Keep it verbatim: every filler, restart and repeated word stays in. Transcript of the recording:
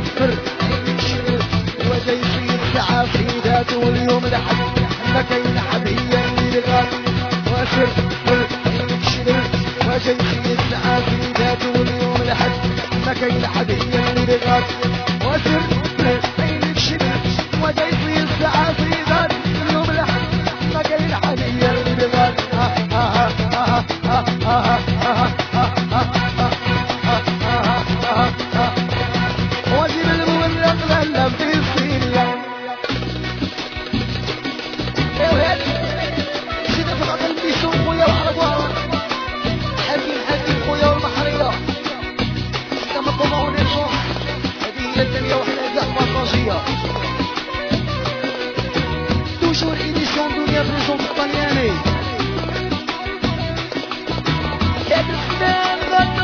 وجاي يصير ساعة في ذاته واليوم لحد ما كاين حد هي اللي غادي واسر شلل وجاي يصير ساعة في ذاته واليوم لحد ما كاين حد هي اللي غادي واسر شلل وجاي يصير ساعة في ذاته واليوم لحد ما كاين حد هي اللي غادي واجب المبلغ لله في السيريا يا ولاد سيدي في قلبي سوق خويا وحرقوها حبيب حبيب خويا والبحرية سيدي مطلوبة ونرجوح هذه هي الدنيا وحنا كاع بارطاجية توجور إيديسيون دنيا بريزون الطلياني يا الفنان